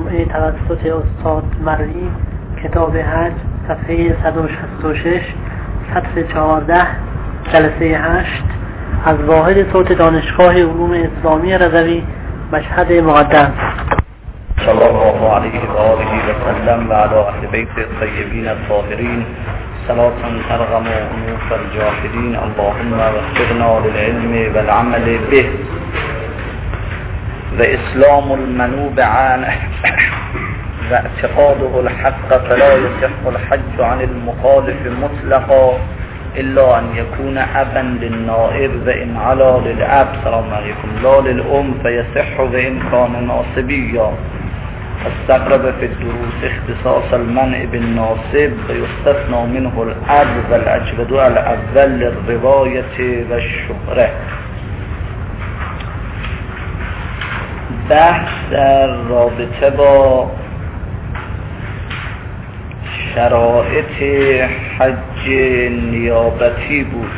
جمعه توسط استاد مروی، کتاب حج، صفحه 166، سطر 14، جلسه 8، از واحد صوت دانشگاه علوم اسلامی رضوی، مشهد مقدم. صلی الله علیه و آله و سلم و علی اهل بیت الطیبین الطاهرین صلاة ترغم انوف الجاهدین. اللهم وفقنا للعلم والعمل به و اسلام المنوب عنه و اعتقاده الحق، فلا يصح الحج عن المخالف مطلقا الا ان يكون ابا للنائب و ان علا للاب. سلام علیکم. لا للام فيصح و ان كان ناصبيا. استقرب في الدروس اختصاص المنع بالناصب و يستثنى منه الاب و الاجود الاول للرواية و الشهره. بحث در رابطه با شرایط حج نیابتی بود.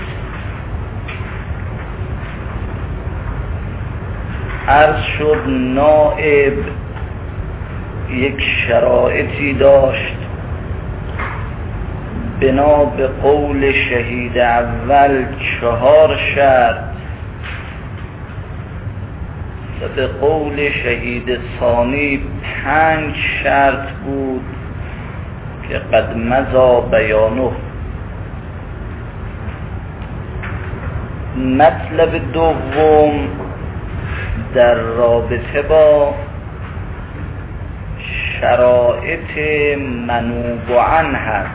عرض شد نائب یک شرایطی داشت بنا به قول شهید اول 4 شرط و به قول شهید ثانی 5 شرط بود که قد مضی بیانه. مطلب دوم در رابطه با شرایط منوب عنه هست،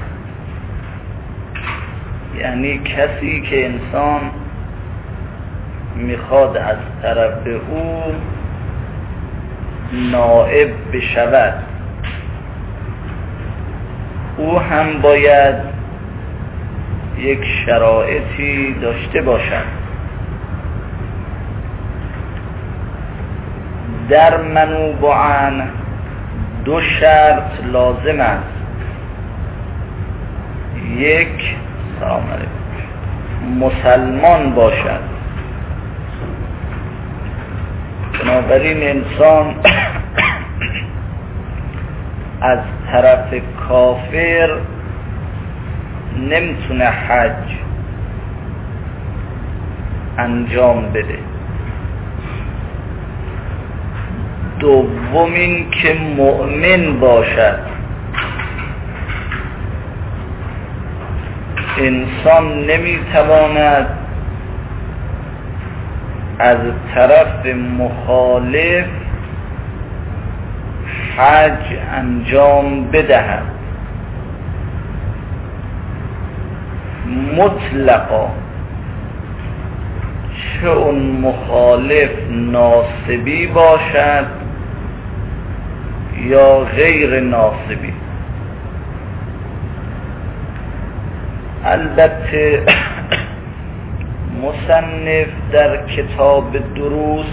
یعنی کسی که انسان میخواد از طرف او نائب بشود، او هم باید یک شرایطی داشته باشد. در منوب عنه 2 شرط لازم است. یک، سلام علیکم، مسلمان باشد. بنابراین انسان از طرف کافر نمیتونه حج انجام بده. دوم این که مؤمن باشد. انسان نمیتواند از طرف مخالف حج انجام بدهد مطلقا، چه اون مخالف ناصبی باشد یا غیر ناصبی. البته مصنف در کتاب دروس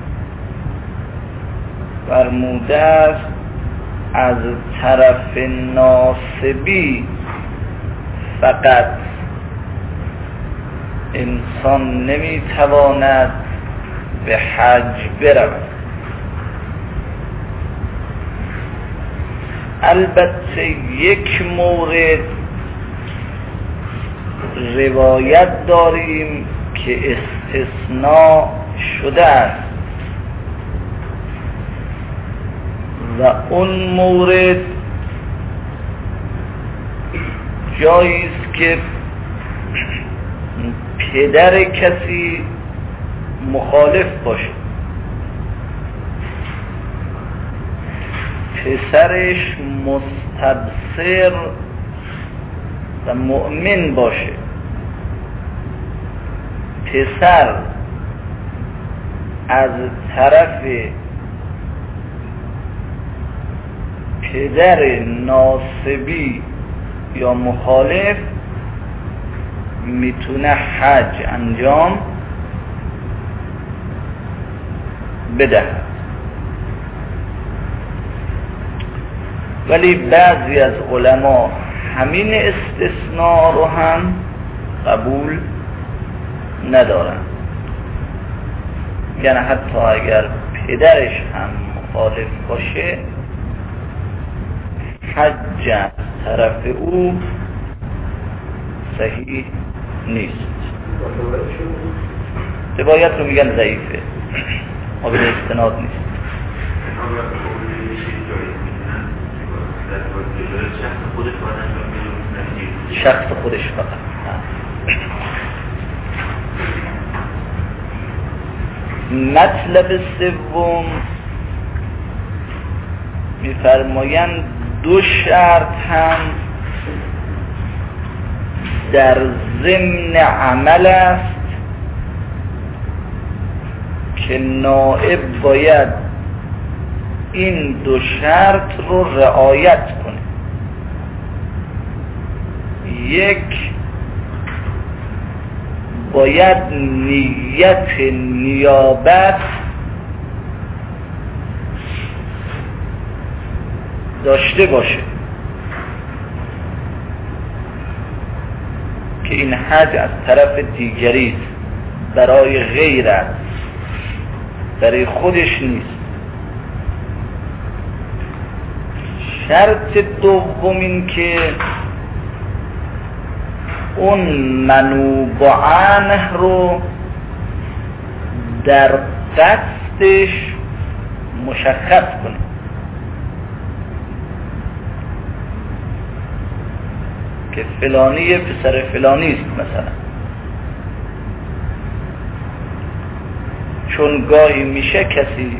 فرموده است از طرف ناصبی فقط انسان نمیتواند به حج برود. البته یک مورد روایت داریم که استثناء شده است و اون مورد جایی است که پدر کسی مخالف باشه، پسرش مستبصر و مؤمن باشه. پسر از طرف پدر ناصبی یا مخالف میتونه حج انجام بده، ولی بعضی از علما همین استثناء رو هم قبول ندارن. یعنی حتی اگر پدرش هم مخالف باشه حج از طرف او صحیح نیست. روایت رو میگن ضعیفه، قابل استناد نیست. شخص خودش فقط. مطلب سوم میفرمایند دو شرط هم در ضمن عمل است که نائب باید این دو شرط رو رعایت کنه. یک، باید نیت نیابت داشته باشه که این حج از طرف دیگری است، برای غیر است، برای خودش نیست. شرط دوم این که اون منوب عنه رو در قصدش مشخص کنه. که فلانی پسر فلانی است مثلا، چون گاهی میشه کسی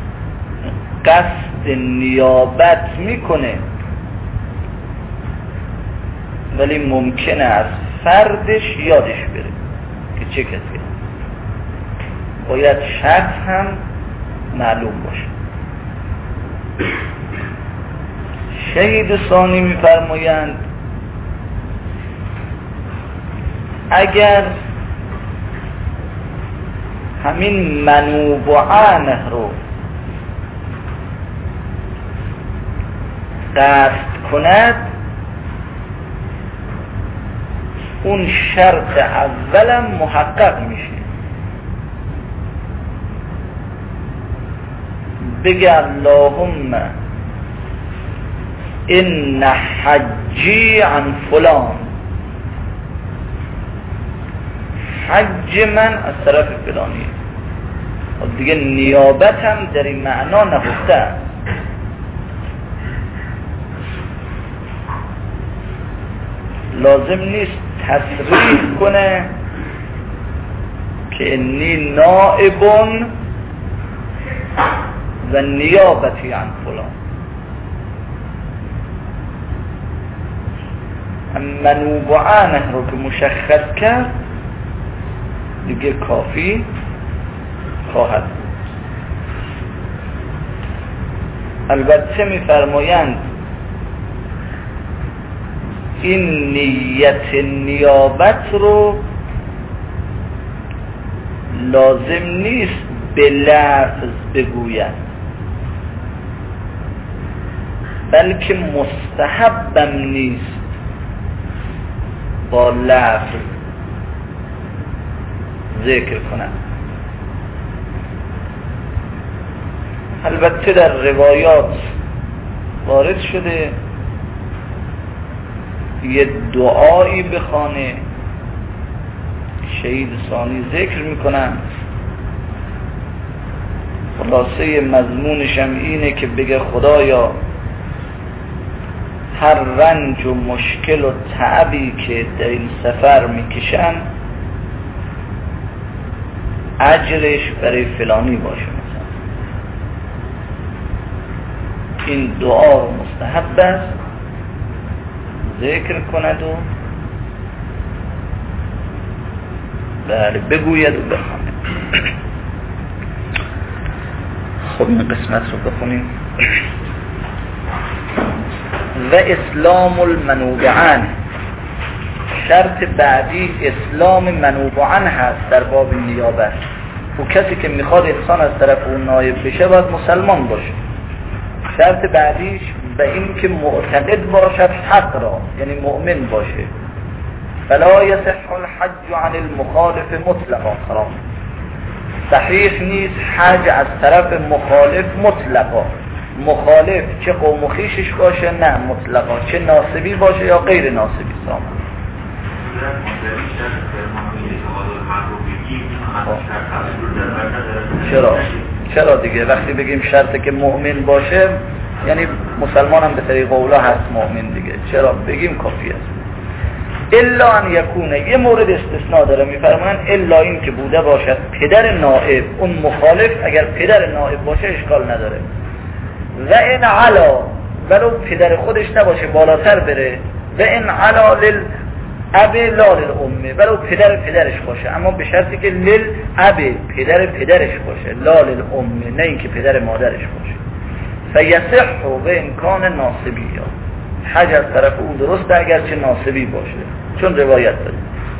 قصد نیابت میکنه ولی ممکنه از فردش یادش بره که چه کسی است. باید شخص هم معلوم باشه. شهید ثانی میفرمایند اگر همین منوب عنه رو قصد کند، اون شرط اولم محقق میشه. بگه اللهم ان حجی عن فلان، حج من از طرف فلانی. و دیگه نیابت هم در این معنا نهفته است. لازم نیست تصریح کنه که انی نائب و نیابتی عن فلان. منوب عنه رو که مشخص کرد دیگه کافی خواهد بود. البته میفرمایند این نیت نیابت رو لازم نیست به لفظ بگوید، بلکه مستحبم نیست با لفظ ذکر کنند. البته در روایات وارد شده یه دعایی بخونه، شهید ثانی ذکر میکنن. خلاصه مضمونش هم اینه که بگه خدایا هر رنج و مشکل و تعبی که در این سفر میکشن اجرش برای فلانی باشه. مثلا این دعا مستحب است ذکر کند و بگوید و بخواند. خب این قسمت رو بخونیم. و اسلام المنوب عنه، شرط بعدی اسلام منوب عنه هست در باب نیابت. و کسی که میخواد احسان از طرف اون نایب بشه باید مسلمان باشه. شرط بعدیش به این که معتقد باشد حق را، یعنی مؤمن باشه. فلا یصح الحج عن المخالف مطلقا. صحیح نیست حج از طرف مخالف مطلقا. مخالف چه قوم و خویشش باشه نه مطلقا، چه ناسبی باشه یا غیر ناسبی. سامان چرا دیگه وقتی بگیم شرطه که مؤمن باشه یعنی مسلمان هم به طریق اولا هست مؤمن دیگه، چرا بگیم کافی است. الا ان یکونه، یه مورد استثناء داره میفرمایند الا این که بوده باشد پدر نائب، اون مخالف اگر پدر نائب باشه اشکال نداره. و ان علا، ولو پدر خودش نباشه بالاتر بره. و ان علا للاب لا للامه، ولو پدرش باشه اما به شرطی که للاب پدرش باشه، لا للامه، نه اینکه پدر مادرش باشه. فیصح به امکان ناسبی، حج از طرف او درسته اگرچه ناسبی باشه، چون روایت داره.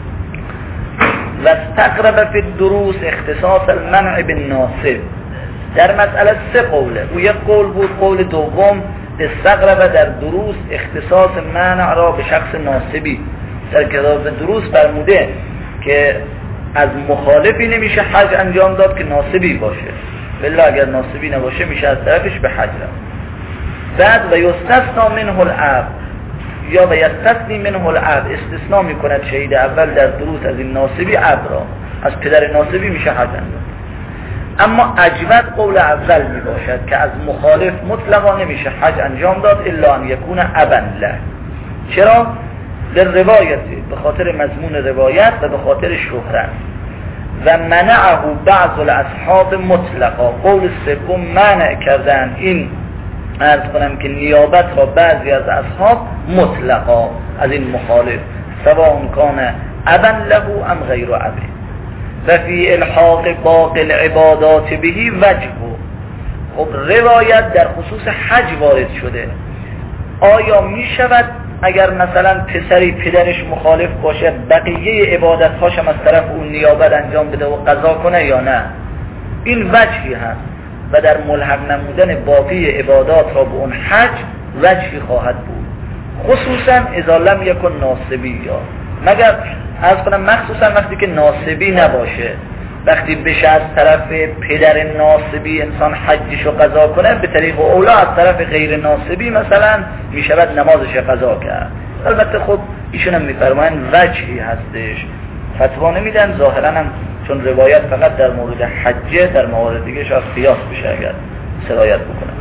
و استقرب فی الدروس اختصاص المنع بالناسب، در مسئله 3 قوله، او یک قول بود، قول دوم استقرب در دروس اختصاص منع را به شخص ناسبی. در کتاب دروس فرموده که از مخالفی نمیشه حج انجام داد که ناسبی باشه، بلا اگر ناسبی نباشه میشه از طرفش به حج رفت. بعد و یستثنا منه العبد، یا و یستثنی منه العبد، استثناء میکند شهید اول در دروس از این ناسبی عبد را، از پدر ناسبی میشه حج انجام. اما اجود قول اول می باشد که از مخالف مطلقا نمیشه حج انجام داد الا ان یکون ابا له. چرا؟ در روایتی، به خاطر مضمون روایت و به خاطر شهرت. و منعه بعض الاصحاب مطلقا، قول سوم منع کردن این، عرض کنم که نیابت را بعضی از اصحاب مطلقا از این مخالف، سواء کان ابا له ام غیر ابی. و فی الحاق باقی العبادات بهی وجه. خب روایت در خصوص حج وارد شده، آیا می شود اگر مثلا پسری پدرش مخالف باشه بقیه عبادت هاشم از طرف اون نیابت انجام بده و قضا کنه یا نه؟ این وجهی هست و در ملحق نمودن باقی عبادات را به اون حج وجهی خواهد بود، خصوصا اذا لم یکن ناسبی، یا مگر از کنم مخصوصا وقتی که ناسبی نباشه. وقتی بشه از طرف پدر ناسبی انسان حجش رو قضا کنه، به طریق اولا از طرف غیر ناسبی مثلا می شود نمازش قضا کرد. البته خب ایشون هم میفرمایند وجهی هستش، فتوا نمیدن ظاهرا هم، چون روایت فقط در مورد حجه، در موارد دیگه شاید قیاس بشه اگر سرایت بکنه،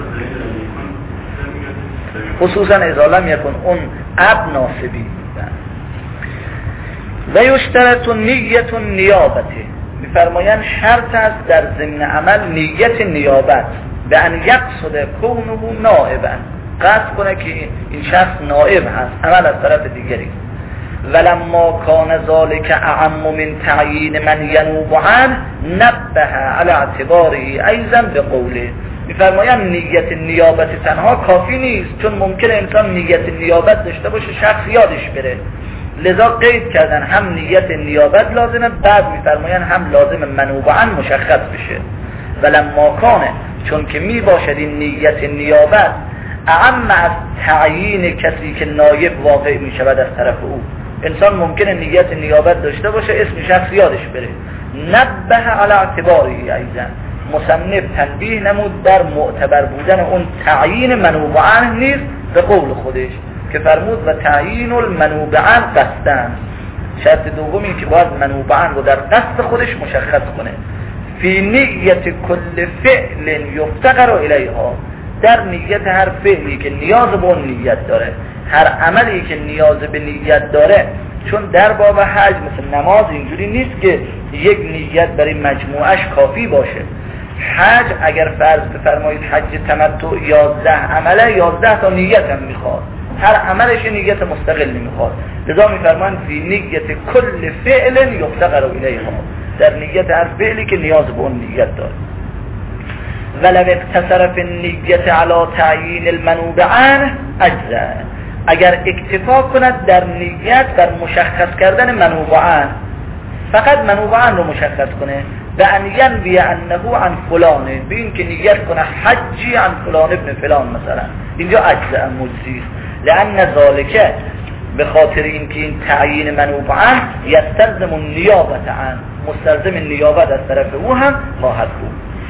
خصوصا اذا لم یکن اون اب ناسبی. و یشترط نیت نیابته، میفرمایند شرط است در ضمن عمل نیت نیابت، به ان یقصد کونه نائبا، قصد کنه که این شخص نائب هست، عمل از طرف دیگری. ولما کان ذلک اعم من تعیین من ینوب عنه نبه علی اعتباره ایضا به قوله. میفرمایند نیت نیابت تنها کافی نیست، چون ممکنه انسان نیت نیابت داشته باشه شخص یادش بره، لذا قید کردن هم نیت نیابت لازمه، بعد میفرمایند هم لازم منوب عنه مشخص بشه. ولما کانه، چون که می باشد این نیت نیابت اعم از تعیین کسی که نایب واقع می شود از طرف او، انسان ممکنه نیت نیابت داشته باشه اسم شخص یادش بره، نبه علی اعتباری ایضا، مصنف تنبیه نمود در معتبر بودن اون تعیین منوب عنه نیست، به قول خودش که فرمود و تعیین المنوب عنه قصدن. شرط دومی که باید منوب عنه رو در قصد خودش مشخص کنه. فی نیت کل فعل یفتقر الیها، در نیت هر فعلی که نیاز به اون نیت داره، هر عملی که نیاز به نیت داره، چون در باب حج مثل نماز اینجوری نیست که یک نیت برای مجموعش کافی باشه. حج اگر فرض بفرمایید حج تمتع 11 عمله، 11 تا نیت هم میخواد، هر عملش نیت مستقل میخواد، لذا میفرمان فی نیت کل فعل یفتقر الیها، در نیت هر فعلی که نیاز به اون نیت داره. ولو اقتصر فی النیت علی تعیین المنوب عنه اجزا، اگر اکتفا کند در نیت بر مشخص کردن منوب عنه، فقط منوب عنه رو مشخص کنه، به ان ینوی انه عن فلانه، به این که نیت کنه حجی عن فلان ابن فلان مثلا، اینجا اجزا مجزی است. لأن ذالک، به خاطر اینکه این تعیین منوب عنه یستلزم النیابت عنه، مستلزم نیابت از طرف او هم خواهد بود.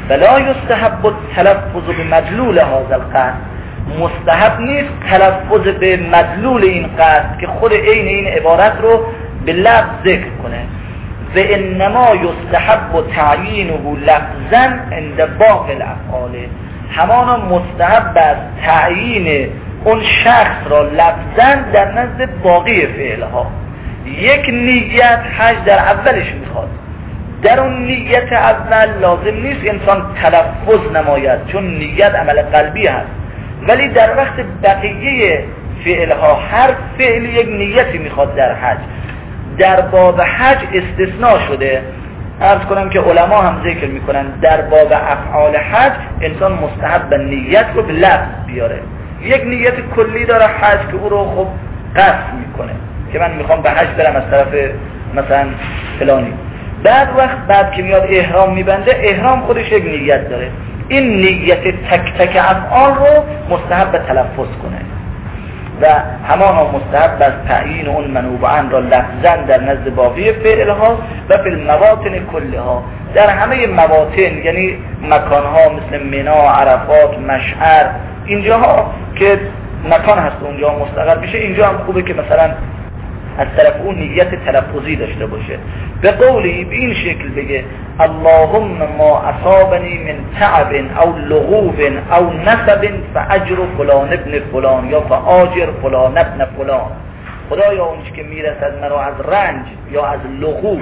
ولا یستحب التلفظ بمدلول هذا القصد، مستحب نیست تلفظ به مدلول این قصد که خود این عبارت رو به لفظ ذکر کنه. و انما یستحب تعیینه لفظا عند باقی الافعال، همانا مستحب است تعیین اون شخص را لفظا در نزد باقی فعلها. یک نیت حج در اولش میخواد، در اون نیت اول لازم نیست انسان تلفظ نماید چون نیت عمل قلبی هست، ولی در وقت بقیه فعلها هر فعل یک نیتی میخواد در حج. در باب حج استثناء شده، عرض کنم که علما هم ذکر میکنن در باب افعال حج انسان مستحب نیت رو به لفظ بیاره. یک نیت کلی داره حج که او رو خب قصد میکنه که من میخوام به حج برم از طرف مثلا فلانی. بعد که میاد احرام میبنده، احرام خودش یک نیت داره، این نیت تک تک افعال رو مستحب تلفظ کنه و همانا مستحب است تعیین اون منوبعا را لفظا در نزد باقی فعلها و فی المواطن کلها، در همه مواطن یعنی مکانها مثل منا، عرفات، مشعر، اینجاها که مکان هست اونجا مستقر میشه، اینجا هم خوبه که مثلا از طرف اون نیت تلفظی داشته باشه. به قولی به این شکل بگه اللهم ما اصابنی من تعب او لغوب او نسب فاجر فلان ابن فلان یا فاجر فلان ابن فلان. خدایا اونچه که میرسد مرا از رنج یا از لغوب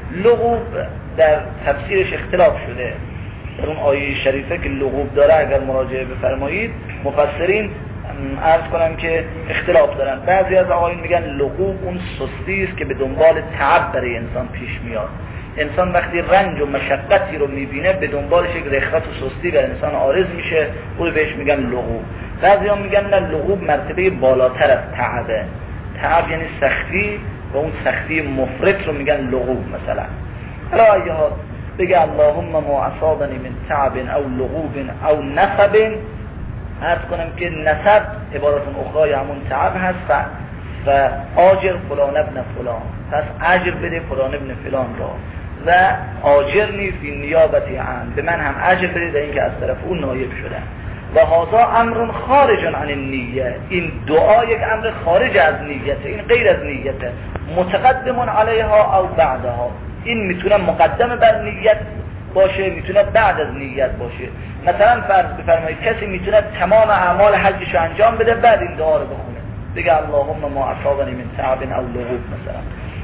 در تفسیرش اختلاف شده، در اون آیه شریفه که لغوب داره اگر مراجعه بفرمایید مفسرین عرض کنم که اختلاف دارن. بعضی از آقایون میگن لغوب اون سستی است که به دنبال تعب برای انسان پیش میاد. انسان وقتی رنج و مشقتی رو میبینه به دنبالش یک رخت و سستی در انسان عارض میشه، اون بهش میگن لغوب. بعضی ها میگن نه، لغوب مرتبه بالاتر از تعبه. تعب یعنی سختی و اون سختی مفرط رو میگن لغوب. مثلا حالا ایها بگه اللهم ما اصابنی من تعب او لغوب او نسب، عرض کنم که نسب عبارت اخرى همون تعب هست و آجر فلان ابن فلان، پس اجر بده فلان ابن فلان را و آجر نیست این نیابتی عن، به من هم اجر بده در این که از طرف اون نایب شدن. و هذا امر خارج عن النیه، این دعا یک امر خارج از نیته، این غیر از نیته، متقدم علیها او بعدها، این میتونه مقدم بر نیت باشه، میتونه بعد از نیت باشه. مثلا فرض بفرمایید کسی میتونه تمام اعمال حجش رو انجام بده بعد این دعا رو بخونه، بگه اللهم ما اصابنی من تعب او لغوب مثلا.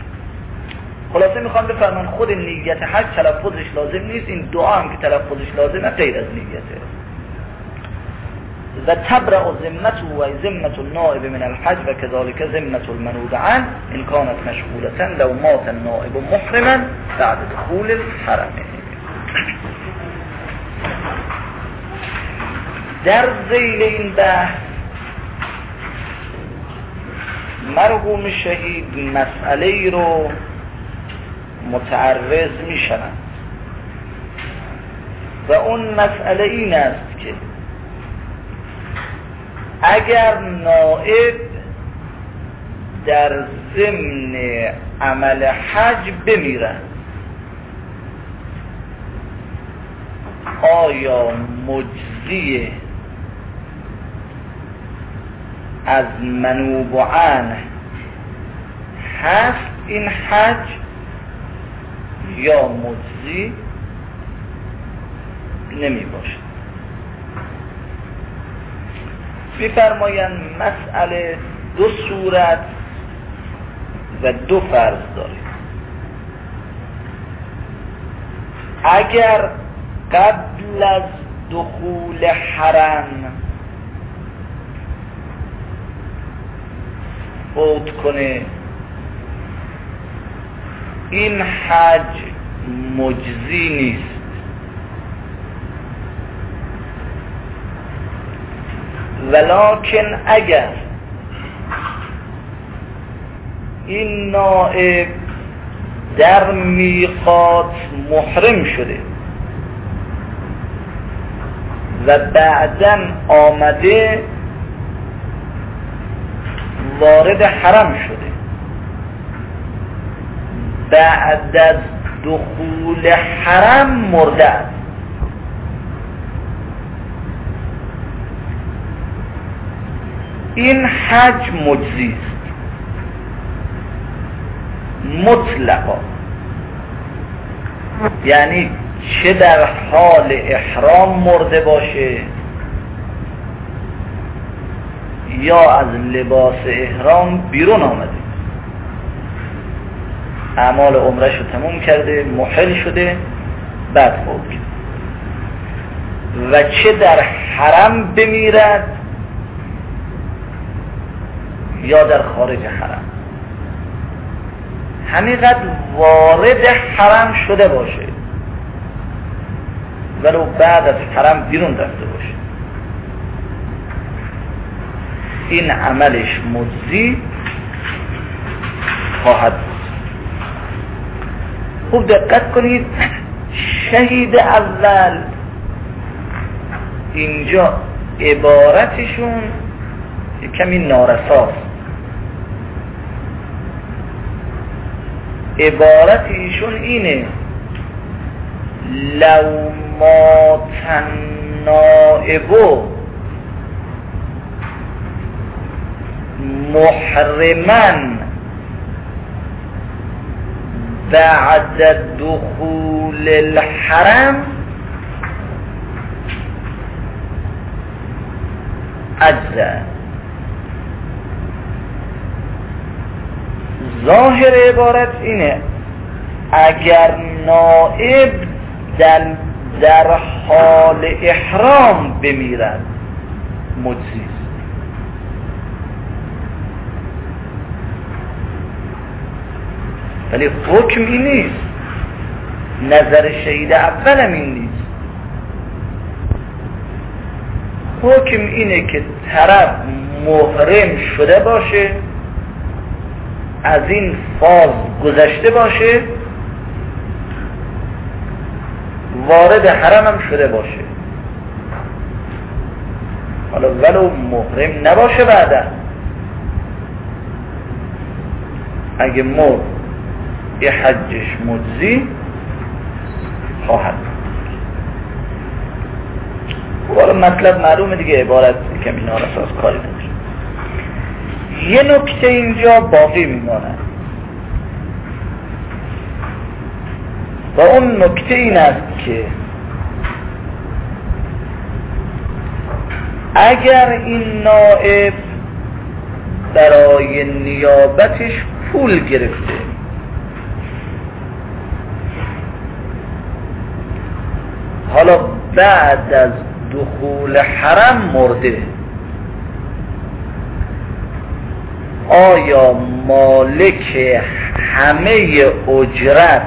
خلاصه میخوام بفرمایید خود نیت حج تلفظش لازم نیست، این دعا هم که تلفظش لازمه غیر از نیته. و تبرأ ذمته و ذمة النائب من الحج و كذلك ذمة المنوب عنه ان كانت مشغولة لو مات النائب محرما بعد دخول الحرم. در ذیل این بحث مرحوم شهید مسئله رو متعرض می شوند و اون مسئله این است که اگر نائب در ضمن عمل حج بمیرد، آیا مجزی از منوب عنه هست این حج یا مجزی نمی باشد؟ می‌فرمایند مسئله دو صورت و دو فرض داره. اگر قبل از دخول حرم فوت کنه، این حج مجزی نیست. ولکن اگر این نائب در میقات محرم شده و بعداً آمده وارد حرم شده، بعد از دخول حرم مرده است، این حج مجزی است مطلقا، یعنی چه در حال احرام مرده باشه یا از لباس احرام بیرون آمده، اعمال عمرش رو تموم کرده، محل شده، بعد فوت کرد، و چه در حرم بمیرد یا در خارج حرم، همینقدر وارد حرم شده باشه ولو بعد از حرم بیرون رفته باشه، این عملش مجزی خواهد بود. خوب دقت کنید، شهید اول اینجا عبارتشون کمی نارساست. عبارت ایشون اینه: لو مات النائب محرما بعد دخول الحرم اجزا. ظاهر عبارت اینه اگر نائب در حال احرام بمیرد مجزی است، ولی حکم این نیست، نظر شهید اولم این نیست. حکم اینه که طرف محرم شده باشه، از این فاز گذشته باشه، وارد حرم هم شده باشه، حالا ولو محرم نباشه بعدا اگه مرد یه حجش مجزی خواهد. حالا مطلب معلومه دیگه، عبارت کمی نارساس کاری نداره. یه نکته اینجا باقی میماند و اون نکته این است که اگر این نائب برای نیابتش پول گرفته، حالا بعد از دخول حرم مرده، آیا مالک همه اجرت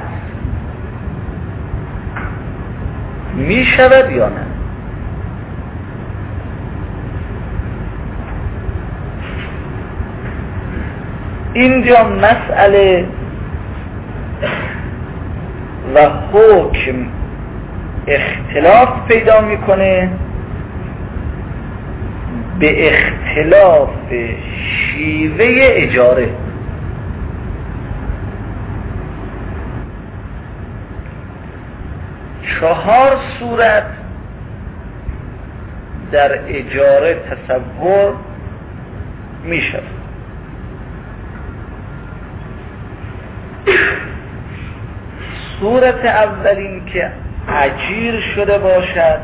می شود یا نه؟ اینجا مسئله و حکم اختلاف پیدا میکنه به اختلاف شیوه اجاره. چهار صورت در اجاره تصور میشه. صورت اول این که اجیر شده باشد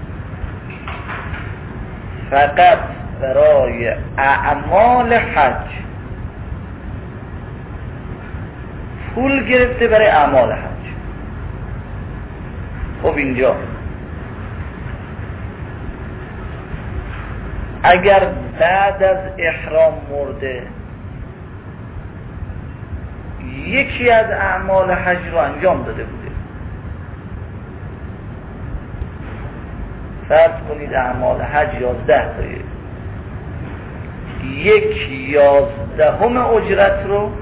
فقط برای اعمال حج، پول گرفته برای اعمال حج. خب اینجا اگر بعد از احرام مرده یکی از اعمال حج رو انجام داده بوده، فرض کنید اعمال حج 11 تایه، 1/11 اجرت رو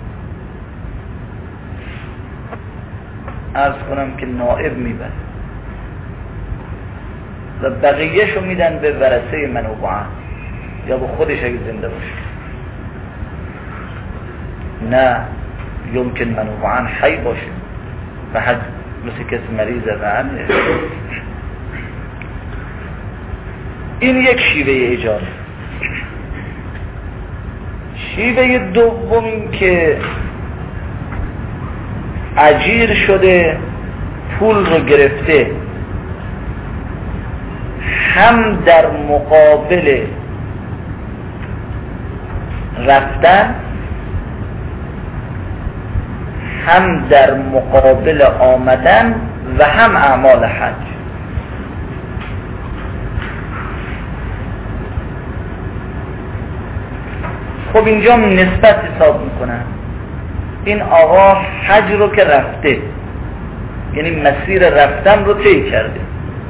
عرض کنم که نائب میبره و بقیهش رو میدن به ورثه منوبعان یا به خودش اگه زنده باشه. نه، یمکن منوبعان حی باشه و حج مثل کسی مریضه و همه. این یک شیوه اجاره. شیوه دوم این که اجیر شده پول رو گرفته، هم در مقابل رفتن هم در مقابل آمدن و هم اعمال حج. خب اینجا نسبت حساب میکنن. این آقا حج رو که رفته، یعنی مسیر رفتن رو طی کرده،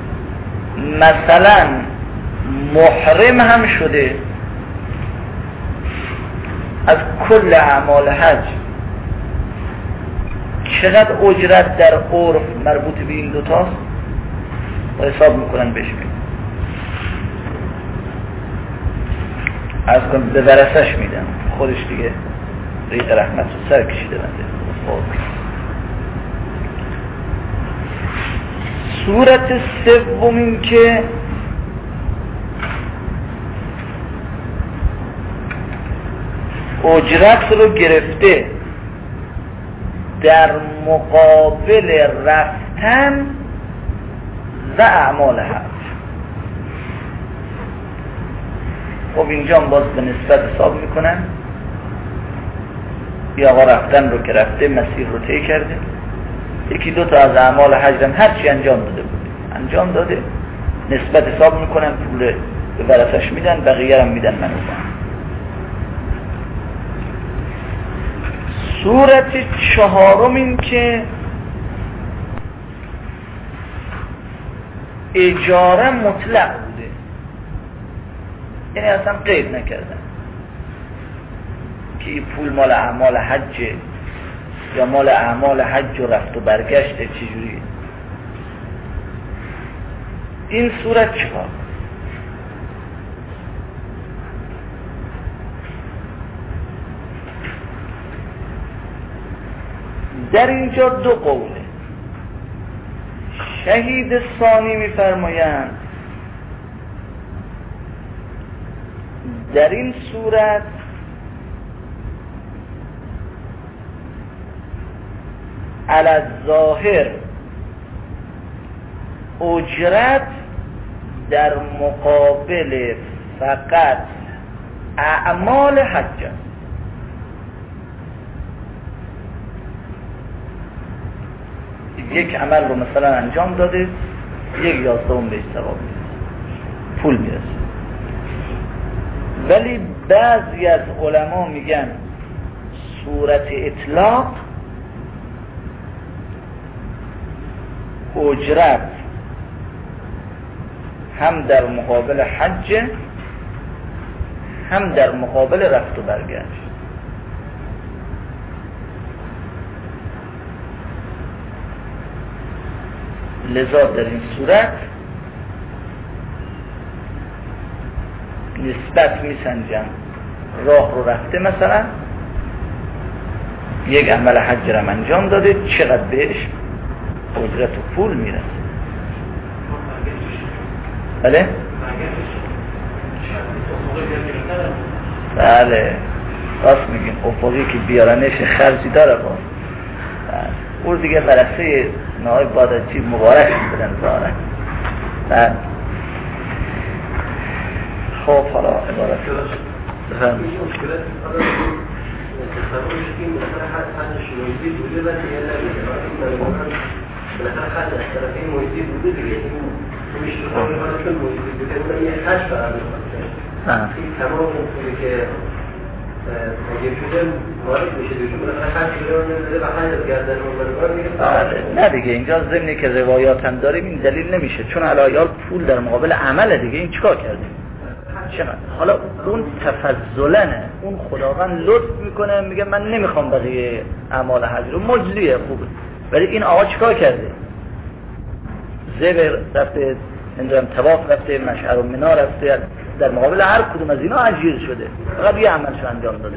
مثلا محرم هم شده، از کل اعمال حج چقدر اجرت در عرف مربوط به این دوتاست و حساب میکنن بهش میدن، از کن به ورثش میدن، خودش دیگه ریق رحمت رو سر کشیده بنده. صورت سوم این که اجرت رو گرفته در مقابل رفتن و اعمال حج. خب اینجا باز به نسبت حساب میکنن. یا آقا رفتن رو که رفته، مسیر رو طی کرده، یکی دو تا از اعمال حج هم هرچی انجام داده بود انجام داده، نسبت حساب میکنن، پول به ورثش میدن، بقیه هم میدن منوزن. صورت چهارم این که اجاره مطلق بوده، یعنی اصلا قید نکردن که این پول مال اعمال حجه یا مال اعمال حج و رفت و برگشته چجوریه. این صورت چهار. در اینجا دو قوله. شهید ثانی میفرمایند در این صورت علی الظاهر اجرت در مقابل فقط اعمال حج است. یک عمل رو مثلا انجام داده، یک 11 بهش ثواب میرسه، پول میرسه. ولی بعضی از علما میگن صورت اطلاق اجرت هم در مقابل حج هم در مقابل رفت و برگشت. لذا در این صورت نسبت میسنجن. راه رو رفته، مثلا یک عمل حج رو انجام داده، چقدر بهش اجرت و پول میرسه. بله؟ بله راست میگیم. افقی که بیارنش خرجی داره باز. او دیگه برسه نهای باداچی مبارک بدن زاره. بله. خب حالا عبارت بفرمایید. مشکلات تصورش این مثلا حد شنویدی بوده و دیگه نمیده. مثلا حد از طرفین محیطی بوده دیگه. این میشترکانی حالا چون محیطی بوده اون یه حج برای میخواد. این تمام اون پولی که اگه شده مالک میشه دیگه. مثلا حج شده و نمیده و حج از گردن اون میگه. نه دیگه اینجا ضمنی که روایات هم داریم این دلیل نمیشه، چون علایال پول در مقابل عمل دیگه. این چیکار کردیم؟ چقدر؟ حالا اون تفضلنه، اون خداوند لطف میکنه میگه من نمیخوام بقیه اعمال حج رو، مجزیه خوبه. ولی این آقا چیکار کرده؟ زبر رفته، نمیدونم طواف رفته، مشعر و منا رفته، در مقابل هر کدوم از اینا اجیر شده، فقط یه عملش انجام داده.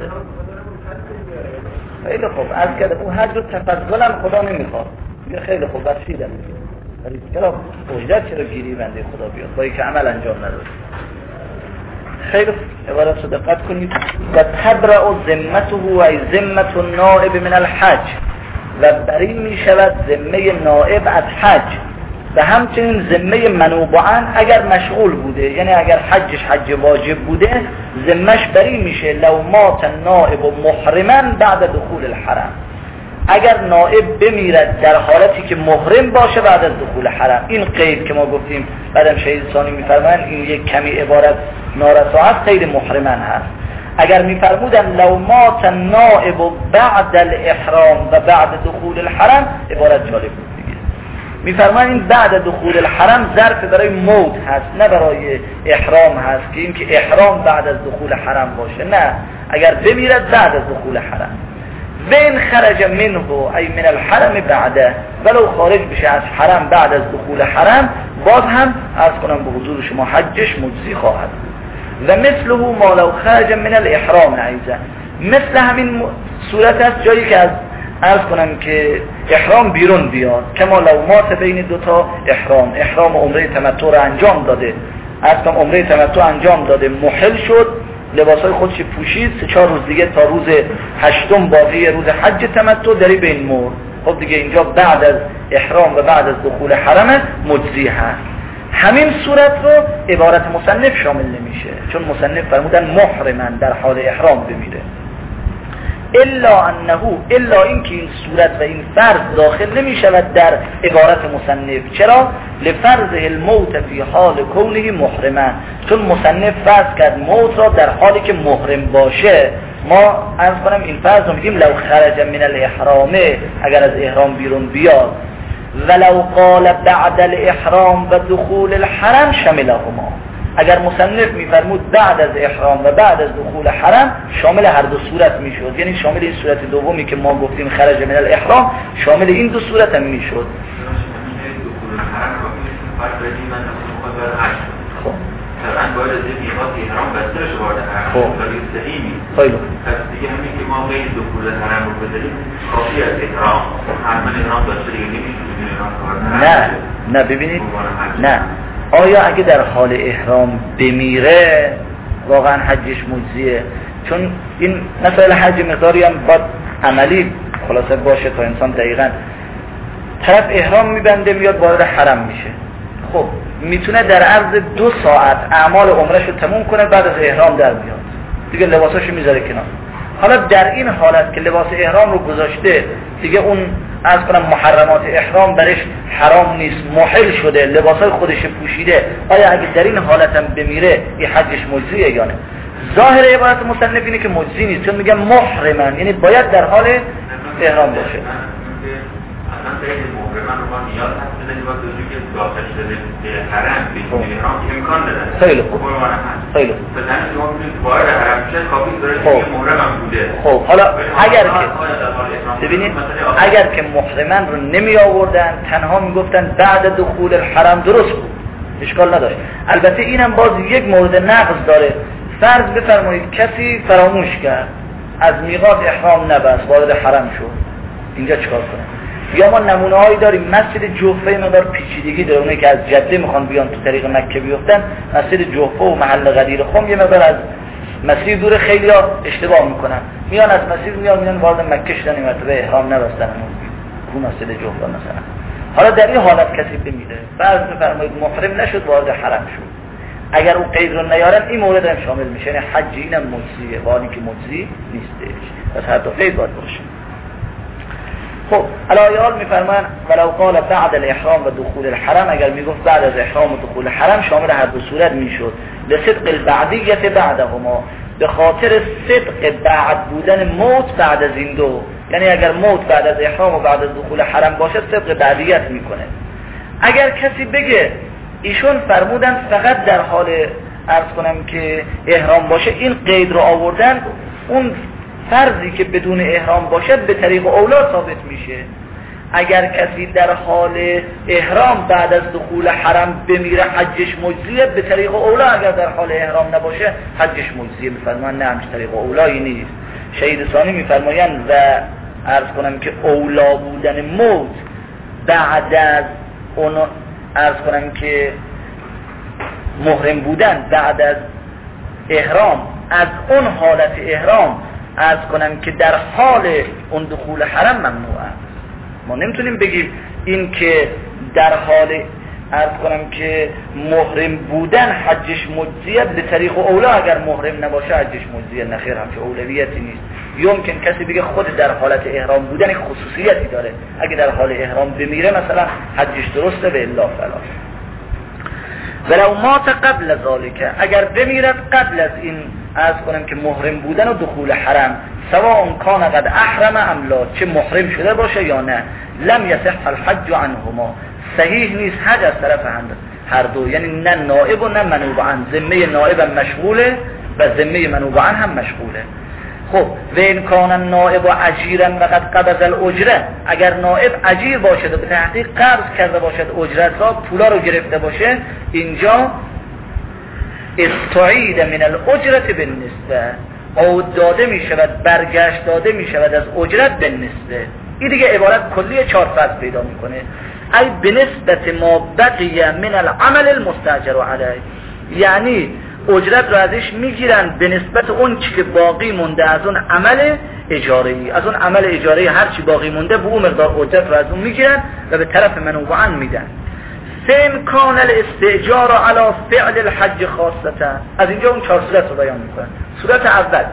خیلی خوب. از کده اون حج رو تفضلن خدا نمیخواد، میگه خیلی خوب بخشیدم، ولی چرا اجرت چرا گیری بنده خدا بیاد با اینکه عمل انجام نداده؟ خیلی عبارت رو دقت کنید. و تبرع ذمته و ذمة النائب من الحج، و بری می شود ذمه نائب از حج و همچنین ذمه منوبعا اگر مشغول بوده، یعنی اگر حجش حج واجب بوده ذمهش بری میشه. لو مات النائب محرما بعد دخول الحرم، اگر نائب بمیرد در حالتی که محرم باشه بعد از دخول حرم. این قید که ما گفتیم بعدم شهید ثانی میفرمایند این یک کمی عبارت نارسا است، قید محرما هست. اگر میفرمودن لو مات النائب بعد الاحرام و بعد دخول الحرم، عبارت جالب بود دیگه. میفرمایند این بعد دخول الحرم ظرف برای موت هست، نه برای احرام هست که اینکه احرام بعد از دخول حرم باشه. نه، اگر بمیرد بعد از دخول حرم. وین خرج منه ای من الحرم بعده، ولو خارج بشه از حرم بعد از دخول حرم، باز هم عرض کنم به حضور شما حجش مجزی خواهد. و مثله ما لو خرج من الاحرام عیزه، مثل همین صورت است جایی که از عرض کنم که احرام بیرون بیاد، کما لو مات بین دوتا احرام عمره تمتع رو انجام داده، عرض کنم عمره تمتع انجام داده، محل شد، لباسای خودش پوشید، 3-4 روز دیگه تا روز 8 باقی روز حج تمتع داری بین مرد. خب دیگه اینجا بعد از احرام و بعد از دخول حرم مجزی هست. همین صورت رو عبارت مصنف شامل نمیشه، چون مصنف فرمودن محرمن در حال احرام بمیره. الا اینکه این صورت و این فرض داخل نمیشود در عبارت مصنف. چرا؟ لفرض الموت فی حال کونه محرمن، چون مصنف فرض کرد موت را در حالی که محرم باشه. ما عرض کنم این فرض رو میگیم لو خرج من الاحرامه، اگر از احرام بیرون بیاد، ولو قال بعد الاحرام و دخول الحرم شملهما. اگر مصنف میفرمود بعد از احرام و بعد از دخول حرم، شامل هر دو صورت میشد، یعنی شامل این صورت دومی که ما گفتیم خرج من الاحرام، شامل این دو صورت هم میشد. خب طبعا باید از این میقات احرام بسته شو وارد حرم ولی صحیح نیست. خیلی پس دیگه همین که ما بین دخول حرم رو بذاریم کافی از احرام، حتما احرام داشته دیگه نمیشه بدون احرام کار. نه ببینید، نه، آیا اگه در حال احرام بمیره واقعا حجش مجزیه؟ چون این مسائل حج مقداری هم باید عملی خلاصه باشه تا انسان دقیقاً طرف احرام میبنده میاد وارد حرم میشه. خب میتونه در عرض 2 ساعت اعمال عمرش رو تموم کنه، بعد از احرام در میاد دیگه، لباساشو میذاره کنار. حالا در این حالت که لباس احرام رو گذاشته دیگه، اون عرض کنم محرمات احرام برش حرام نیست، محل شده، لباسای خودش پوشیده، آیا اگه در این حالت هم بمیره این حجش مجزیه یا نه؟ ظاهر عبارت مصنف اینه که مجزی نیست، چون میگه محرمن، یعنی باید در حال احرام باشه. اصلا خیلی محرمن رو ما نیاز هست بدنی با دوجی که داخل شده به حرم بدون احرام امکان دادن. خیلی خوب. خیلی خوب. مثلا شما میتونید وارد حرم شد کافی داره که محرمن بوده. خب حالا اگر که ببینید اگر که محرمن رو نمی آوردن، تنها میگفتن بعد دخول الحرم، درست بود، اشکال نداشت. البته اینم باز یک مورد نقض داره. فرض بفرمایید کسی فراموش کرد، از میقات احرام نبست، وارد حرم شد، اینجا چیکار کنه؟ یا ما نمونه هایی داریم، مسجد جحفه مقدار پیچیدگی داره، اونایی که از جده میخوان بیان تو طریق مکه بیفتن، مسجد جحفه و محل غدیر خم یه مقدار از مسیر دور، خیلی ها اشتباه میکنن، میان از مسیر میان وارد مکه شدن، این مرتبه احرام نبستن، اون مسجد جحفه مثلا. حالا در این حالت کسی بمیره، فرض بفرمایید محرم نشد، وارد حرم شد، اگر اون قید رو نیارن این مورد هم شامل میشه، یعنی حج اینم مجزیه، وانی که مجزی نیستش، پس هر دو قید باید باشه. خب الایال میفرمان ولو قال بعد الاحرام و دخول الحرم، اگر میگفت بعد از احرام و دخول حرم، شامل هر دو صورت میشد. لصدق البعدیت بعدهما، به خاطر صدق بعد بودن موت بعد از این دو، یعنی اگر موت بعد از احرام و بعد از دخول حرم باشه صدق بعدیت میکنه. اگر کسی بگه ایشون فرمودن فقط در حال عرض کنم که احرام باشه، این قید رو آوردن، اون فرضی که بدون احرام باشد به طریق اولا ثابت میشه. اگر کسی در حال احرام بعد از دخول حرم بمیره حجش مجزیه، به طریق اولا اگر در حال احرام نباشه حجش مجزیه. میفرمان نه، همچه طریق اولایی نیست. شهید ثانی میفرمایند و عرض کنم که اولا بودن موت بعد از اون عرض کنم که محرم بودن بعد از احرام از اون حالت احرام عرض کنم که در حال اون دخول حرم ممنوعه. ما نمیتونیم بگیم این که در حال عرض کنم که محرم بودن حجش مجزیه، به طریق اولا اگر محرم نباشه حجش مجزیه. نخیر، همچه اولویتی نیست. یمکن کسی بگه خود در حالت احرام بودن یک خصوصیتی داره، اگه در حال احرام بمیره مثلا حجش درسته، به الا فلا. ولو مات قبل ذالک، اگر بمیرد قبل از این عرض کنم که محرم بودن و دخول حرم، سواء کان قد احرم ام لا، چه محرم شده باشه یا نه، لم یصح الحج عنهما، صحیح نیست حج از طرف هر دو، یعنی نه نائب و نه منوب عن. ذمه نائب هم مشغوله و ذمه منوب عن هم مشغوله. خب و این کان النائب اجیرا و قد قبض الاجره، اگر نائب اجیر باشد و به تحقیق قبض کرده باشد اجرت را، پولا رو گرفته باشه، اینجا استعید من الاجرت بالنسبه، عود داده می شود، برگشت داده می شود از اجرت بالنسبه. این دیگه عبارت کلی 4 فصل پیدا میکنه. ای بنسبت ما بقیه من العمل المستاجر علیه، یعنی اجرت رو ازش میگیرن به نسبت اون چی که باقی مونده از اون عمل اجاره‌ای، از اون عمل اجاره‌ای هر چی باقی مونده به اون مقدار اجرت رو از اون میگیرن و به طرف منوعاً میدن. سن کان الاستئجار علی فعل الحج خاصتا، از اینجا اون 4 صورت رو بیان میکنن. صورت اول،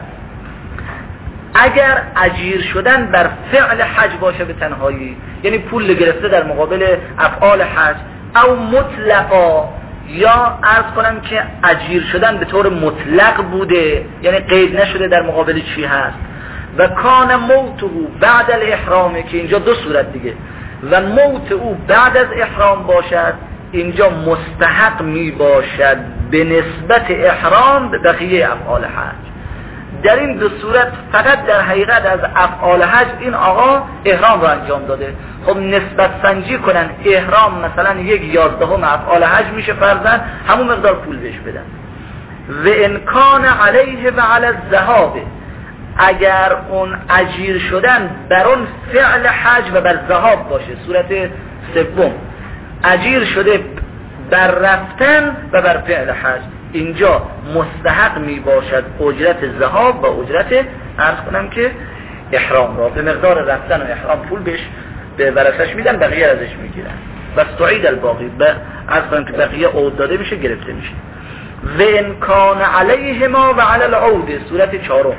اگر اجیر شدن بر فعل حج باشه به تنهایی، یعنی پول گرفته در مقابل افعال حج، او مطلقا، یا عرض کنم که اجیر شدن به طور مطلق بوده، یعنی قید نشده در مقابل چی هست. و کان موته بعد الاحرام، که اینجا 2 صورت دیگه، و موت او بعد از احرام باشد، اینجا مستحق می باشد به نسبت احرام به بقیه افعال حج. در این 2 صورت فقط در حقیقت از افعال حج این آقا احرام رو انجام داده. خب نسبت سنجی کنن، احرام مثلا 1/11 افعال حج میشه فرضاً، همون مقدار پول بهش بدن. و امکان علیه و علی الذهاب، اگر اون اجیر شدن بر اون فعل حج و بر ذهاب باشه، صورت سوم اجیر شده بر رفتن و بر فعل حج، اینجا مستحق می باشد اجرت ذهاب و اجرت عرض کنم که احرام را، به مقدار رفتن و احرام پول بهش به ورثش میدن، بقیه ازش میگیرن. و استعید الباقی، عرض کنم که بقیه عود داده میشه، گرفته میشه. و امکان علیه ما و علی العود، صورت 4،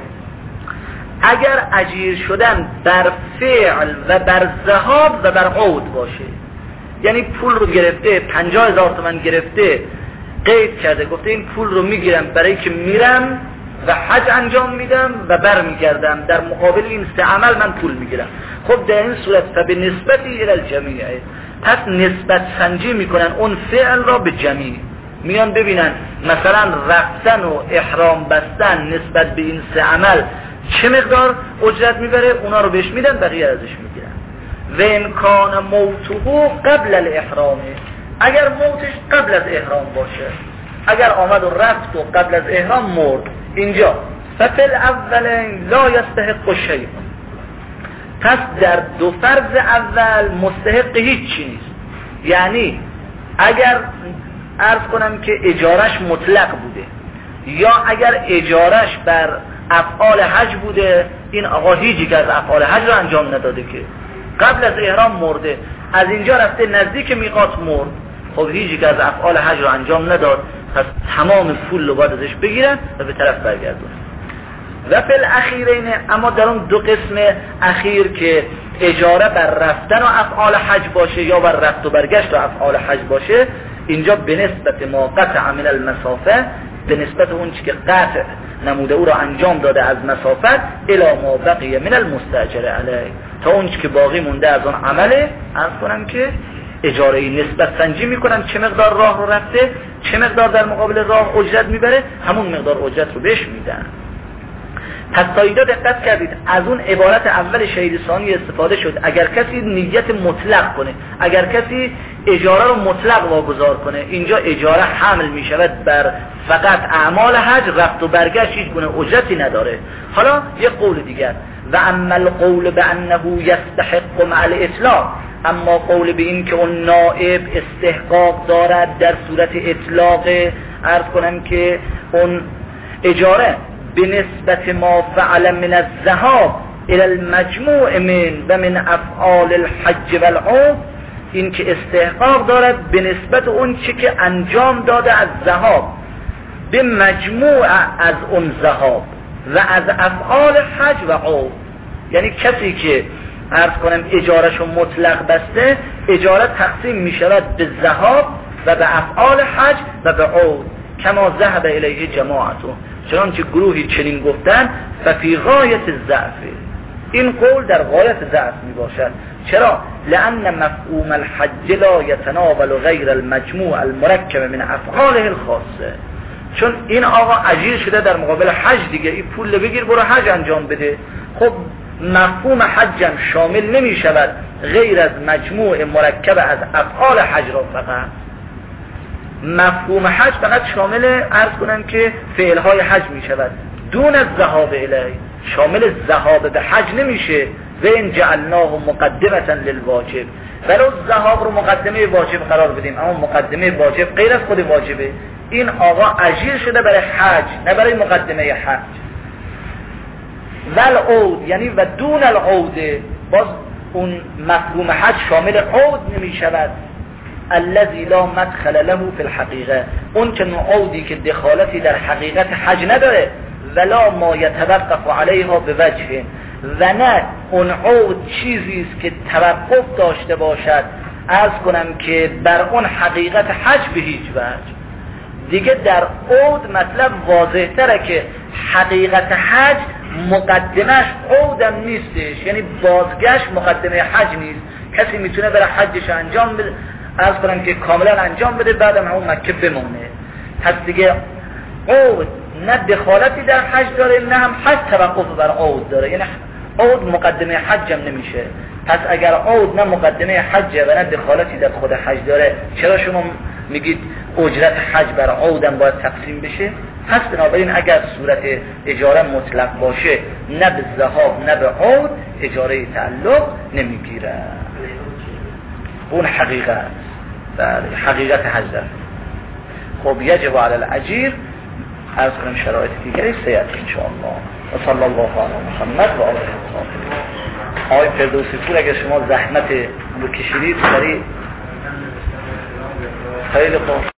اگر اجیر شدن بر فعل و بر ذهاب و بر عود باشه، یعنی پول رو گرفته، 50,000 تومان گرفته، قید کرده، گفته این پول رو میگیرم برای که میرم و حج انجام میدم و برمیگردم، در مقابل این 3 عمل من پول میگیرم. خب در این صورت فبه نسبتی الی الجمیع، پس نسبت سنجی میکنن اون فعل را به جمیع، میان ببینن مثلا رفتن و احرام بستن نسبت به این 3 عمل چه مقدار اجرت میبره، اونا رو بهش میدن، بقیه ازش میگیرن. و امکان موته قبل الاحرام، اگر موتش قبل از احرام باشه، اگر آمد و رفت و قبل از احرام مرد، اینجا ففل اولین لا یستحق شیء، پس در 2 فرض اول مستحق هیچ نیست. یعنی اگر عرض کنم که اجارش مطلق بوده، یا اگر اجارش بر افعال حج بوده، این آقا هیچی که از افعال حج رو انجام نداده، که قبل از احرام مرده، از اینجا رفته نزدیک میقات مرد، خب هیچی که از افعال حج رو انجام نداد، پس تمام پول رو باید ازش بگیرن و به طرف برگردونن. و فی الاخیرین، اما در اون 2 قسم اخیر که اجاره بر رفتن و افعال حج باشه یا بر رفت و برگشت و افعال حج باشه، اینجا به نسبت ما قطع من المسافه، به نسبت اون چی که قطع نموده او را انجام داده از مسافت، الی ما بقیه من المستاجر علیه، تا اون چی که باقی مونده از اون عمله، عرض کنم که اجاره‌ای نسبت سنجی میکنن، چه مقدار راه رو رفته، چه مقدار در مقابل راه اجرت میبره، همون مقدار اجرت رو بهش میدن. پس تا اینجا دقت کردید، از اون عبارت اول شهید ثانی استفاده شد. اگر کسی نیت مطلق کنه، اگر کسی اجاره رو مطلق واگذار کنه، اینجا اجاره حمل می شود بر فقط اعمال حج، رفت و برگشت هیچ گونه اجرتی نداره. حالا یه قول دیگر، و اما القول بانه یستحق مع الاطلاق، اما قول به این که اون نائب استحقاق دارد در صورت اطلاق، عرض کنم که اون اجاره به نسبت ما فعل من الذهاب الى المجموع من افعال الحج والعمره، این که استحقاق دارد به نسبت اون چی که انجام داده از ذهاب به مجموع از اون ذهاب و از افعال حج و عمره. یعنی کسی که عرض کنم اجارهشو مطلق بسته، اجاره تقسیم می شود به ذهاب و به افعال حج و به عمره، کما ذهب الیه جماعته، چنانچه گروهی چنین گفتن ففی غایت الضعف، این قول در غایت ضعف می باشد. چرا؟ لأن مفهوم الحج لا يتناول غیر المجموع المرکب من افعاله الخاصه، چون این آقا اجیر شده در مقابل حج دیگه، این پول بگیر برو حج انجام بده. خب مفهوم حج هم شامل نمی شود غیر از مجموع مرکب از افعال حج را، فقط مفهوم حج فقط شامل عرض کنم که فعلهای حج می شود دون از ذهاب الیه، شامل ذهاب به حج نمیشه. و این جعلناه مقدمتا للواجب، ولو ذهاب رو مقدمه واجب قرار بدیم، اما مقدمه واجب غیر از خود واجبه. این آقا اجیر شده برای حج نه برای مقدمه حج. والعود یعنی و دون العود، باز اون مفهوم حج شامل عود نمی شود. الذي لا مدخل له في الحقیقه، اون که عودی که دخالتی در حقیقت حج نداره، ولا ما یتوقف علیها به وجه، و نه اون عود چیزی است که توقف داشته باشد عرض کنم که بر اون حقیقت حج به هیچ وجه. دیگه در عود مطلب واضح تره که حقیقت حج مقدمش عودم نیستش، یعنی بازگشت مقدمه حج نیست. کسی میتونه برای حجش انجام بده، عرض کنم که کاملا انجام بده، بعدم همون مکه بمونه. پس دیگه عود نه دخالتی در حج داره، نه هم حج توقف بر عود داره، یعنی عود مقدمه حج هم نمیشه. پس اگر عود نه مقدمه حجه و نه دخالتی در خود حج داره، چرا شما میگید اجرت حج بر عودم باید تقسیم بشه؟ پس بنابراین اگر صورت اجاره مطلق باشه، نه به ذهاب نه به عود اجاره تعلق نمیگیره. اون حقیقت حقیقت حج داره. خب یجب علی الاجیر عرض کنم شرایط دیگری سیاد انشاءالله. و صلی الله علی محمد و آله وسلم. آقای فردوسی پور اگر شما زحمت رو کشیدید خیلی خوب.